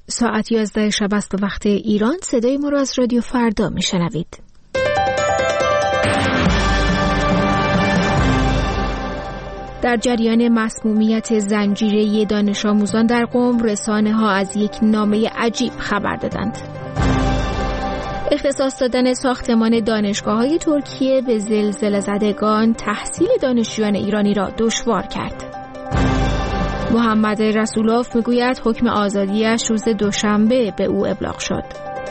ساعت 11 شب است و وقت ایران. صدای ما را از رادیو فردا میشنوید. در جریان مسمومیت زنجیره‌ای دانش آموزان در قم، رسانه‌ها از یک نامه عجیب خبر دادند. اختصاص دادن ساختمان دانشگاه‌های ترکیه به زلزله زدگان تحصیل دانشجویان ایرانی را دشوار کرد. محمد رسولوف میگوید حکم آزادیش روز دوشنبه به او ابلاغ شد.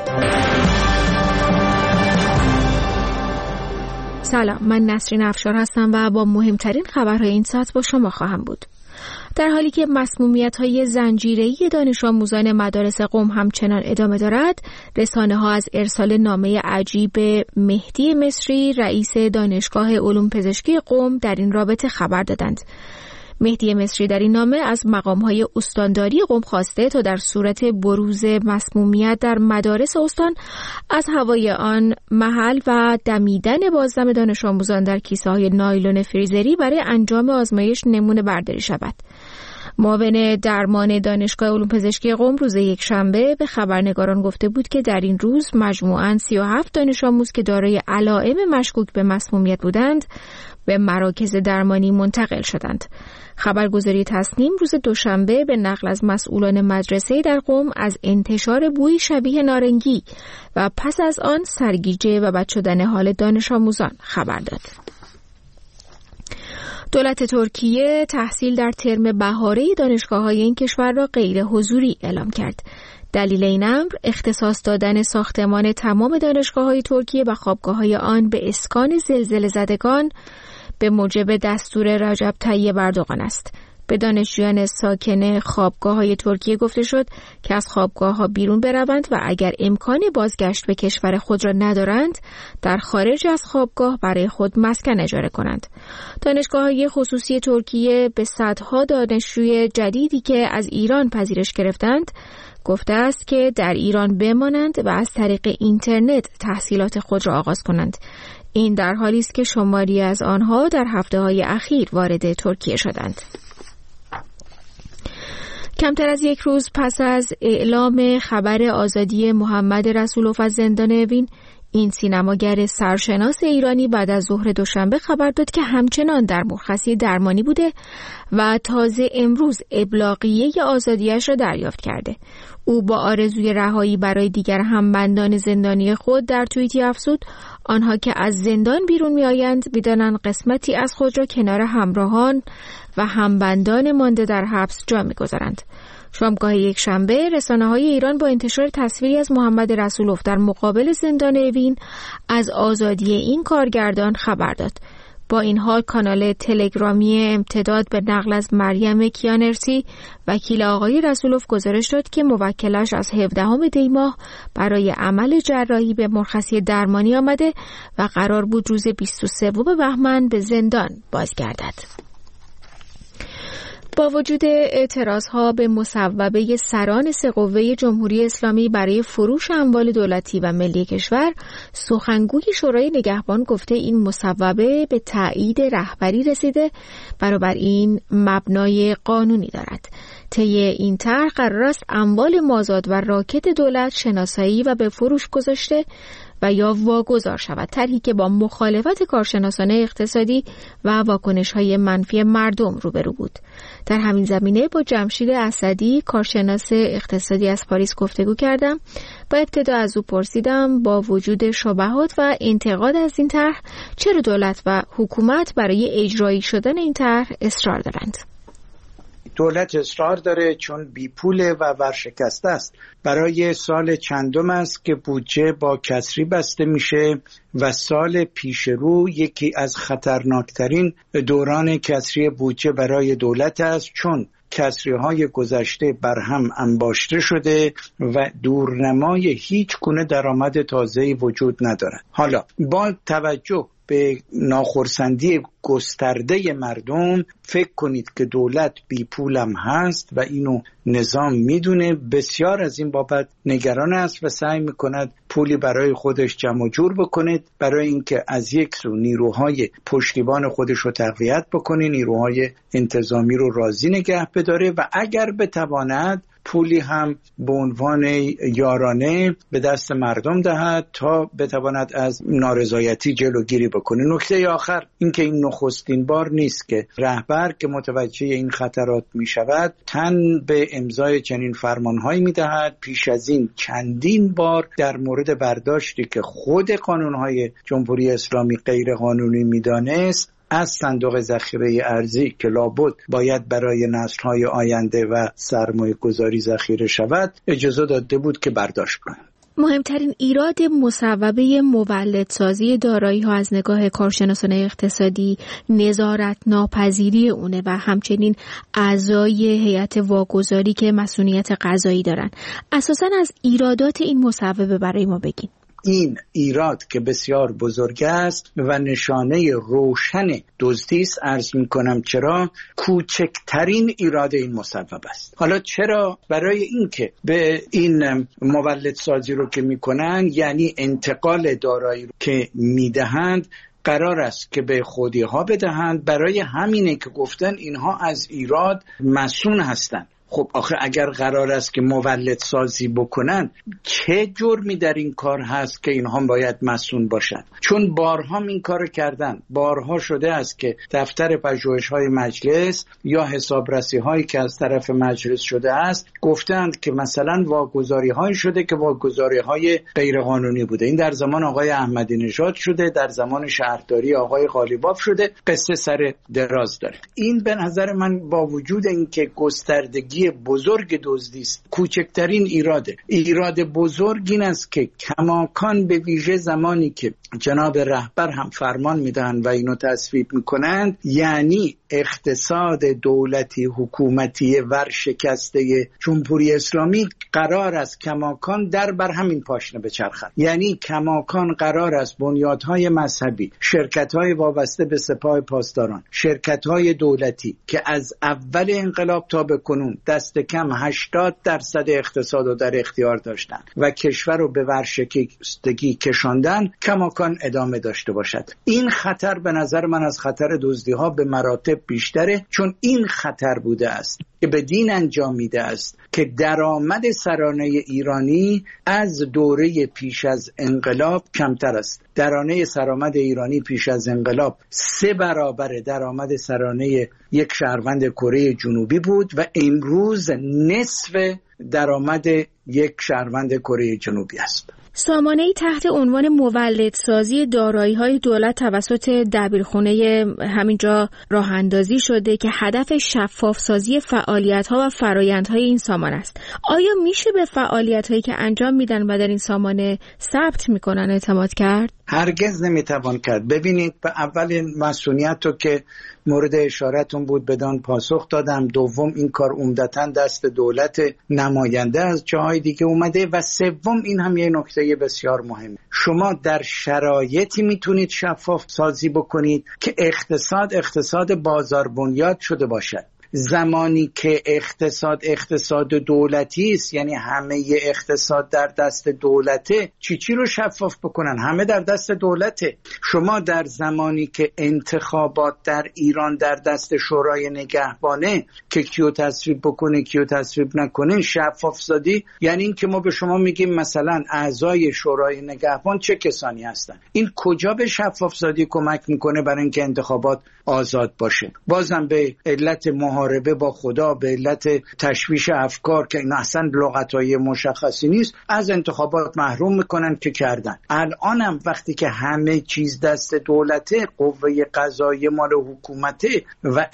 سلام، من نسرین افشار هستم و با مهمترین خبرهای این ساعت با شما خواهم بود. در حالی که مسمومیت‌های زنجیره‌ای دانش آموزان مدارس قم همچنان ادامه دارد، رسانه‌ها از ارسال نامه عجیب مهدی مصری، رئیس دانشگاه علوم پزشکی قم، در این رابطه خبر دادند. مهدی مصری در این نامه از مقام‌های استانداری قم خواسته تا در صورت بروز مسمومیت در مدارس استان از هوای آن محل و دمیدن بازدم دانش آموزان در کیسه‌های نایلون فریزری برای انجام آزمایش نمونه برداری شود. معاون درمان دانشگاه علوم پزشکی قم روز یکشنبه به خبرنگاران گفته بود که در این روز مجموعاً 37 دانش آموز که دارای علائم مشکوک به مسمومیت بودند به مراکز درمانی منتقل شدند. خبرگزاری تصنیم روز دوشنبه به نقل از مسئولان مدرسه در قم از انتشار بوی شبیه نارنگی و پس از آن سرگیجه و بد شدن حال دانش آموزان خبر داد. دولت ترکیه تحصیل در ترم بهاره دانشگاه‌های این کشور را غیر حضوری اعلام کرد. دلیل این امر اختصاص دادن ساختمان تمام دانشگاه‌های ترکیه و خوابگاه‌های آن به اسکان زلزله زدگان به موجب دستور رجب طیب اردوغان است. به دانشجویان ساکن خوابگاه‌های ترکیه گفته شد که از خوابگاه‌ها بیرون بروند و اگر امکان بازگشت به کشور خود را ندارند، در خارج از خوابگاه برای خود مسکن اجاره کنند. دانشگاه‌های خصوصی ترکیه به صدها دانشجوی جدیدی که از ایران پذیرش گرفتند گفته است که در ایران بمانند و از طریق اینترنت تحصیلات خود را آغاز کنند. این در حالی است که شماری از آنها در هفته‌های اخیر وارد ترکیه شدند. کمتر از یک روز پس از اعلام خبر آزادی محمد رسولوف از زندان اوین، این سینماگر سرشناس ایرانی بعد از ظهر دوشنبه خبر داد که همچنان در مرخصی درمانی بوده و تازه امروز ابلاغیه آزادیش را دریافت کرده. او با آرزوی رهایی برای دیگر همبندان زندانی خود در توییتی افزود آنها که از زندان بیرون می‌آیند بدانند قسمتی از خود را کنار همراهان و همبندان مانده در حبس جا می‌گذارند. شامگاه یکشنبه رسانه‌های ایران با انتشار تصویری از محمد رسولوف در مقابل زندان اوین از آزادی این کارگردان خبر داد. با این حال کانال تلگرامی امتداد به نقل از مریم کیانرسی وکیل آقای رسولوف گزارش داد که موکلش از 17 دی ماه برای عمل جراحی به مرخصی درمانی آمده و قرار بود روز 23 بهمن به زندان بازگردد. با وجود اعتراضها به مصوبه سران سه قوه جمهوری اسلامی برای فروش اموال دولتی و ملی کشور، سخنگوی شورای نگهبان گفته این مصوبه به تایید رهبری رسیده، بنابراین مبنای قانونی دارد. طی این طرح قرار است اموال مازاد و راکت دولت شناسایی و به فروش گذاشته و یا واگذار شود. طرحی که با مخالفت کارشناسان اقتصادی و واکنش‌های منفی مردم روبرو بود. در همین زمینه با جمشید اسدی کارشناس اقتصادی از پاریس گفتگو کردم. با ابتدا از او پرسیدم با وجود شبهات و انتقاد از این طرح چرا دولت و حکومت برای اجرایی شدن این طرح اصرار دارند. دولت اصرار داره چون بیپوله و ورشکسته است. برای سال چندم است که بودجه با کسری بسته میشه و سال پیش رو یکی از خطرناکترین دوران کسری بودجه برای دولت است، چون کسری‌های گذشته بر هم انباشته شده و دورنمای هیچ گونه درآمد تازه‌ای وجود ندارد. حالا با توجه به ناخرسندی گسترده مردم فکر کنید که دولت بی پولم هست و اینو نظام میدونه، بسیار از این بابت نگران است و سعی میکند پولی برای خودش جمع جور بکنه برای اینکه از یک سو نیروهای پشتیبان خودش رو تقویت بکنه، نیروهای انتظامی رو راضی نگه بداره و اگر بتواند پولی هم به عنوان یارانه به دست مردم دهد تا بتواند از نارضایتی جلوگیری بکنه. نکته آخر این که این نخستین بار نیست که رهبر که متوجه این خطرات می شود تن به امضای چنین فرمانهایی می دهد. پیش از این چندین بار در مورد برداشتی که خود قانونهای جمهوری اسلامی غیر قانونی می دانست از صندوق ذخیره ارزی که لابد باید برای نسل‌های آینده و سرمایه گذاری ذخیره شود اجازه داده بود که برداشت کنند. مهمترین ایراد مصوبه مولدسازی دارایی‌ها از نگاه کارشناسان اقتصادی نظارت ناپذیری اونه و همچنین اعضای هیئت واگذاری که مسئولیت قضایی دارن. اساساً از ایرادات این مصوبه برای ما بگین. این ایراد که بسیار بزرگ است و نشانه روشن دزدی است، عرض می‌کنم چرا کوچکترین ایراد این مصوبه است. حالا چرا؟ برای اینکه به این مولدسازی رو که میکنن، یعنی انتقال دارایی رو که میدهند، قرار است که به خودی ها بدهند. برای همینه که گفتن اینها از ایراد مسئول هستند. خب آخه اگر قرار است که مولد سازی بکنن، چه جرمی در این کار هست که اینها باید مسئول باشند؟ چون بارها این کارو کردن، بارها شده است که دفتر پژوهش‌های مجلس یا حسابرسی هایی که از طرف مجلس شده است گفتند که مثلا واگذاری هایی شده که واگذاری های غیر قانونی بوده. این در زمان آقای احمدی نژاد شده، در زمان شهرداری آقای قالیباف شده، قصه سر دراز داره. این به نظر من با وجود اینکه گستردگی بزرگ دزدی است، کوچکترین ایراد بزرگ این است که کماکان به ویژه زمانی که جناب رهبر هم فرمان میدهند و اینو تصویب میکنند، یعنی اقتصاد دولتی حکومتی ورشکسته جمهوری اسلامی قرار است کماکان در بر همین پاشنه بچرخد. یعنی کماکان قرار است بنیادهای مذهبی، شرکت‌های وابسته به سپاه پاسداران، شرکت‌های دولتی که از اول انقلاب تا به کنون دست کم 80% اقتصاد رو در اختیار داشتن و کشور رو به ورشکستگی کشاندن، کماکان ادامه داشته باشد. این خطر به نظر من از خطر دزدی‌ها به مراتب بیشتره، چون این خطر بوده است که بدین انجام میده است که درآمد سرانه ایرانی از دوره پیش از انقلاب کمتر است. درآمد سرآمد ایرانی پیش از انقلاب 3 برابر درآمد سرانه یک شهروند کره جنوبی بود و امروز نصف درآمد یک شهروند کره جنوبی است. سامانه‌ای تحت عنوان مولدسازی دارایی‌های دولت توسط دبیرخونه همینجا راه اندازی شده که هدف شفاف‌سازی فعالیت‌ها و فرآیندهای این سامان است. آیا میشه به فعالیت‌هایی که انجام میدن و در این سامانه ثبت میکنن اعتماد کرد؟ هرگز نمیتوان کرد. ببینید، به اول مسئولیت رو که مورد اشارتون بود بدان پاسخ دادم. دوم، این کار عمدتاً دست دولت نماینده از جاهای دیگه اومده. و سوم، این هم یه نکته بسیار مهمه، شما در شرایطی میتونید شفاف سازی بکنید که اقتصاد بازار بنیاد شده باشد. زمانی که اقتصاد دولتی است، یعنی همه اقتصاد در دست دولته، چی رو شفاف بکنن؟ همه در دست دولته. شما در زمانی که انتخابات در ایران در دست شورای نگهبانه که کیو تصویب بکنه کیو تصویب نکنه، شفاف سازی یعنی این که ما به شما میگیم مثلا اعضای شورای نگهبان چه کسانی هستن. این کجا به شفاف سازی کمک میکنه برای اینکه انتخابات آزاد باشه؟ بازم به علت محاربه با خدا، به علت تشویش افکار که این اصلا لغتای مشخصی نیست، از انتخابات محروم میکنن که کردن. الانم وقتی که همه چیز دست دولته، قوه قضاییه مال حکومته و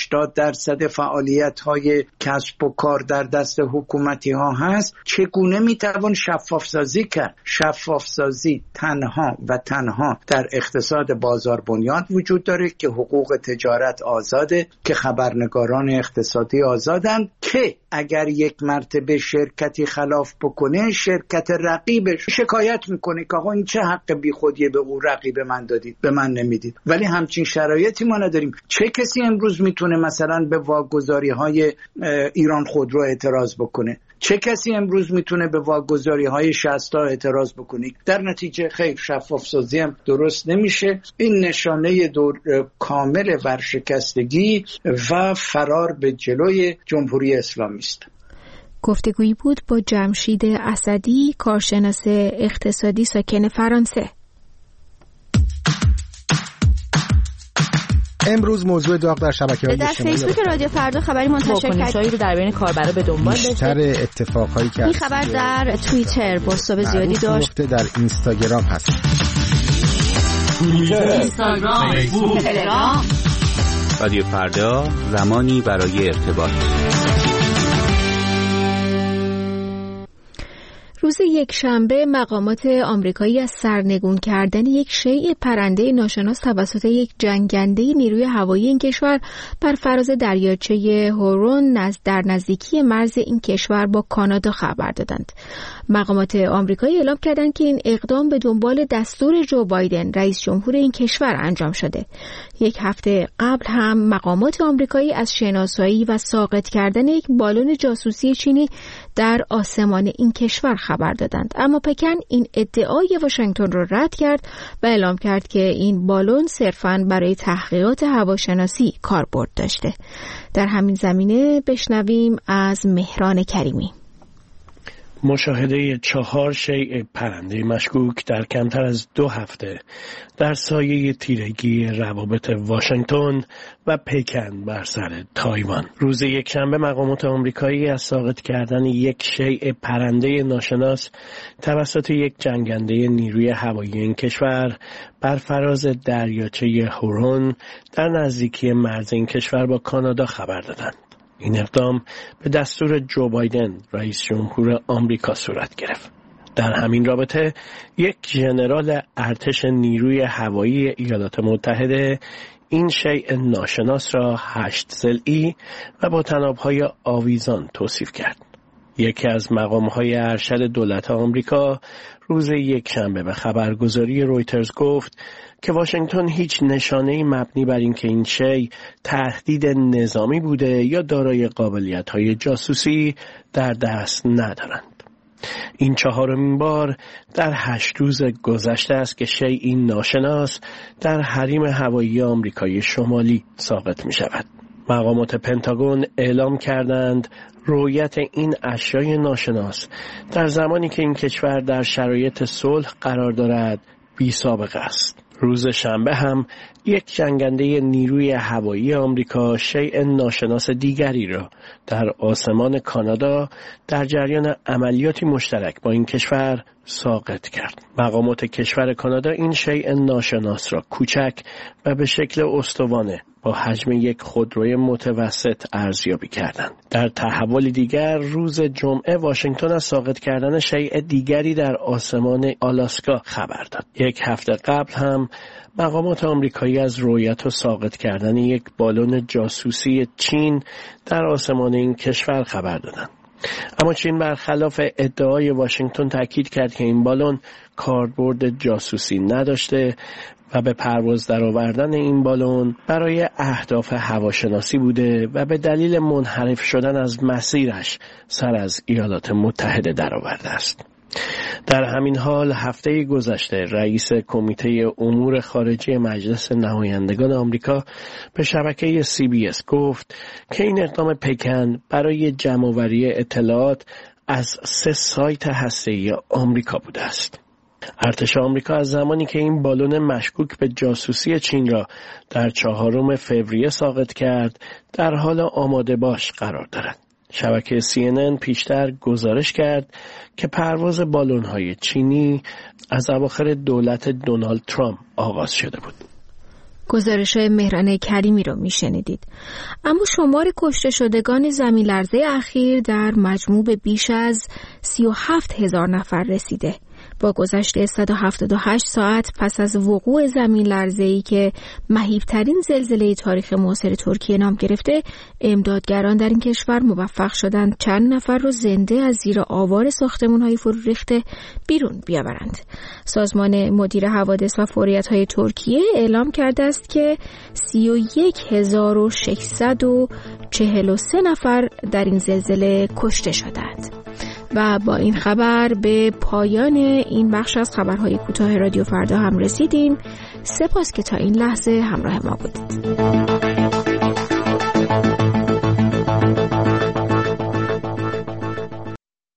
80% فعالیت های کسب و کار در دست حکومتی ها هست، چگونه میتوان شفاف سازی کرد؟ شفاف سازی تنها و تنها در اقتصاد بازار بنیاد وجود داره که حقوق تجارت آزاده، که خبرنگاران اقتصادی آزادن، که اگر یک مرتبه شرکتی خلاف بکنه، شرکت رقیبش شکایت میکنه که آقا این چه حق بی خودیه به اون رقیب من دادید، به من نمیدید. ولی همچین شرایطی ما نداریم. چه کسی امروز میتونه مثلا به واگذاری های ایران خودرو اعتراض بکنه؟ چه کسی امروز میتونه به واگذاری های شستا اعتراض بکنه؟ در نتیجه خیر، شفاف سازی هم درست نمیشه. این نشانه کامل ورشکستگی و فرار به جلوی جمهوری اسلامی است. گفتگویی بود با جمشید اسدی، کارشناس اقتصادی ساکن فرانسه. امروز موضوع داغ در شبکه‌های در فیسبوک رادیو فردا خبری منتشر کرد رو در بین کاربرا به دنبال داشته. بیشتر اتفاقایی که این خبر در توییتر بازتاب زیادی داشت. در اینستاگرام هست. اینستاگرام، فیسبوک، تلگرام. رادیو فردا، زمانی برای ارتباط. روز یکشنبه مقامات آمریکایی از سرنگون کردن یک شیء پرنده ناشناس توسط یک جنگنده نیروی هوایی این کشور بر فراز دریاچه هورون در نزدیکی مرز این کشور با کانادا خبر دادند. مقامات آمریکایی اعلام کردند که این اقدام به دنبال دستور جو بایدن رئیس جمهور این کشور انجام شده. یک هفته قبل هم مقامات آمریکایی از شناسایی و ساقط کردن یک بالون جاسوسی چینی در آسمان این کشور خبر دادند، اما پکن این ادعای واشنگتن را رد کرد و اعلام کرد که این بالون صرفاً برای تحقیقات هواشناسی کاربرد داشته. در همین زمینه بشنویم از مهران کریمی. مشاهده 4 شیء پرنده مشکوک در کمتر از 2 هفته در سایه تیرگی روابط واشنگتن و پکن بر سر تایوان. روز یکشنبه مقامات آمریکایی از ساقط کردن یک شیء پرنده ناشناس توسط یک جنگنده نیروی هوایی این کشور بر فراز دریاچه هورون در نزدیکی مرز این کشور با کانادا خبر دادند. این اقدام به دستور جو بایدن رئیس جمهور آمریکا صورت گرفت. در همین رابطه یک ژنرال ارتش نیروی هوایی ایالات متحده این شیء ناشناس را 8 ضلعی و با تنابهای آویزان توصیف کرد. یکی از مقامهای ارشد دولت آمریکا روز یکشنبه به خبرگزاری رویترز گفت که واشنگتن هیچ نشانه‌ای مبنی بر اینکه این شیء تهدید نظامی بوده یا دارای قابلیت‌های جاسوسی در دست ندارند. این 4مین بار در 8 روز گذشته است که شیئی ناشناس در حریم هوایی آمریکای شمالی ساقط می شود. مقامات پنتاگون اعلام کردند رویت این اشیای ناشناس در زمانی که این کشور در شرایط صلح قرار دارد بی سابقه است. روز شنبه هم یک جنگنده نیروی هوایی آمریکا شیء ناشناس دیگری را در آسمان کانادا در جریان عملیاتی مشترک با این کشور ساقط کرد. مقامات کشور کانادا این شیء ناشناس را کوچک و به شکل استوانه با حجم یک خودروی متوسط ارزیابی کردند. در تحول دیگر روز جمعه واشنگتن از ساقط کردن شیء دیگری در آسمان آلاسکا خبر داد. یک هفته قبل هم مقامات آمریکایی از رویت و ساقط کردن یک بالون جاسوسی چین در آسمان این کشور خبر دادند. اما چین برخلاف ادعای واشنگتن تاکید کرد که این بالون کاربرد جاسوسی نداشته و به پرواز درآوردن این بالون برای اهداف هواشناسی بوده و به دلیل منحرف شدن از مسیرش سر از ایالات متحده درآورده است. در همین حال هفته گذشته رئیس کمیته امور خارجی مجلس نمایندگان آمریکا به شبکه CBS گفت که این اقدام پکن برای جمع‌آوری اطلاعات از 3 سایت هسته‌ای آمریکا بوده است. ارتش آمریکا از زمانی که این بالون مشکوک به جاسوسی چین را در 4 فوریه ساقط کرد در حال آماده باش قرار دارد. شبکه CNN پیشتر گزارش کرد که پرواز بالون‌های چینی از اواخر دولت دونالد ترامپ آغاز شده بود. گزارش‌های مهران کریمی رو میشنیدید. اما شمار کشته شدگان زمین لرزه اخیر در مجموع به بیش از 37,000 نفر رسیده. با گذشت 178 ساعت پس از وقوع زمین لرزه‌ای که مهیب‌ترین زلزله تاریخ معاصر ترکیه نام گرفته، امدادگران در این کشور موفق شدند چند نفر را زنده از زیر آوار ساختمان‌های فرو ریخته بیرون بیاورند. سازمان مدیر حوادث و فوریت‌های ترکیه اعلام کرده است که 31,643 نفر در این زلزله کشته شدند. و با این خبر به پایان این بخش از خبرهای کوتاه رادیو فردا هم رسیدیم. سپاس که تا این لحظه همراه ما بودید.